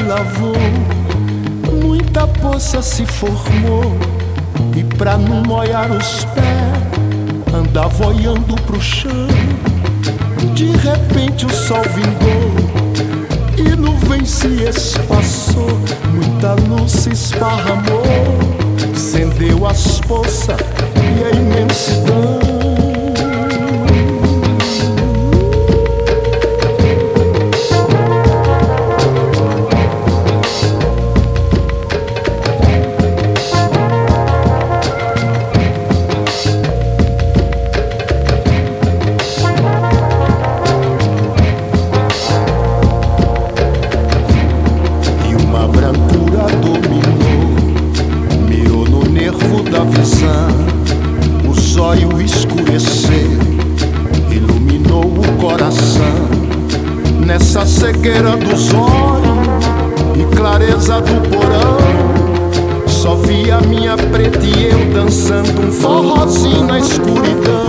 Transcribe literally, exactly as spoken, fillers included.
lavou, muita poça se formou, e pra não molhar os pés, andava olhando pro chão. De repente o sol vingou e nuvem se espaçou, muita luz se esparramou, acendeu as poças e a imensidão. O zóio escureceu, iluminou o coração. Nessa cegueira dos olhos e clareza do porão, só via minha preta e eu dançando um forrozinho na escuridão.